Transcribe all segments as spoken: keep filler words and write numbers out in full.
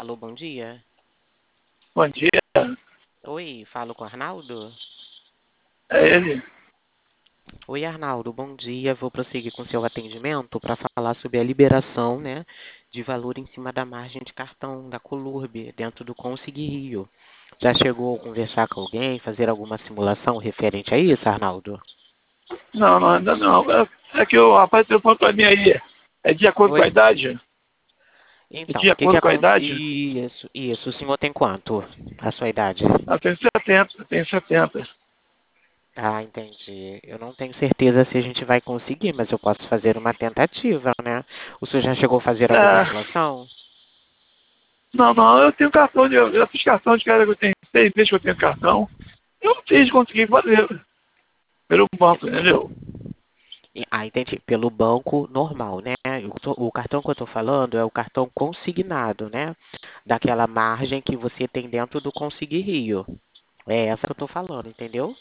Alô, bom dia. Bom dia, Oi, falo com o Arnaldo? é ele. Oi, Arnaldo, bom dia. Vou prosseguir com seu atendimento para falar sobre a liberação, né, de valor em cima da margem de cartão da Colurb dentro do Consig Rio. Já chegou a conversar com alguém, fazer alguma simulação referente a isso, Arnaldo? Não, não, ainda não. É, é que o rapaz telefone para mim aí. É de acordo com a Oi? idade? É Então, de o que que acordo com a acontece? idade? Isso, isso. O senhor tem quanto? A sua idade? Eu tenho setenta, eu tenho setenta. Ah, entendi. Eu não tenho certeza se a gente vai conseguir, mas eu posso fazer uma tentativa, né? O senhor já chegou a fazer alguma É, simulação? não, não, eu tenho cartão de. Eu fiz cartão de cara que eu tenho seis meses que eu tenho cartão. Eu não fiz, consegui fazer pelo banco, entendeu? E- Ah, entendi. Pelo banco normal, né? Eu tô- O cartão que eu estou falando é o cartão consignado, né? Daquela margem que você tem dentro do Consig Rio. É essa que eu estou falando, entendeu?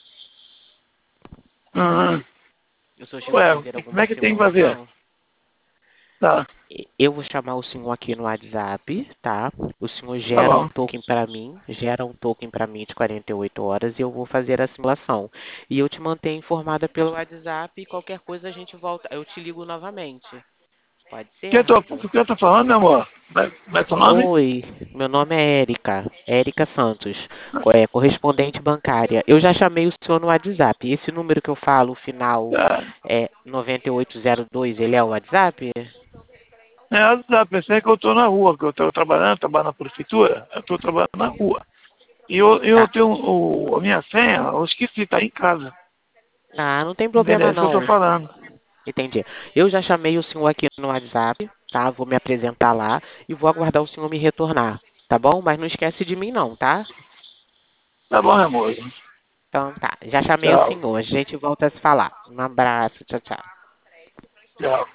Aham. O senhor chegou a Ué, fazer e como é alguma que tem que fazer? simulação? Tá, E- Eu vou chamar o senhor aqui no WhatsApp, tá? O senhor tá gera um bom. token para mim, gera um token para mim de quarenta e oito horas e eu vou fazer a simulação. E eu te mantenho informada pelo WhatsApp e qualquer coisa a gente volta, eu te ligo novamente. Pode ser, Quem eu tô, Arnaldo? quem eu tô falando, meu amor? Como é como é seu nome? Oi, meu nome é Érica, Érica Santos, co- é, correspondente bancária. Eu já chamei o senhor no WhatsApp. Esse número que eu falo, o final É, é nove oito zero dois, ele é o WhatsApp? é, tá, pensei que eu tô na rua, que eu tô trabalhando, trabalho na prefeitura, eu tô trabalhando na rua. E eu, eu Tá, tenho o, a minha senha, eu esqueci, tá em casa. tá, não tem Entendeu? problema É isso que eu tô não. falando. Entendi. Eu já chamei o senhor aqui no WhatsApp, tá? Vou me apresentar lá e vou aguardar o senhor me retornar, tá bom? Mas não esquece de mim não, tá? Tá bom, meu amor. Então tá, já chamei o Tchau. senhor, a gente volta a se falar. Um abraço, tchau, tchau. Tchau.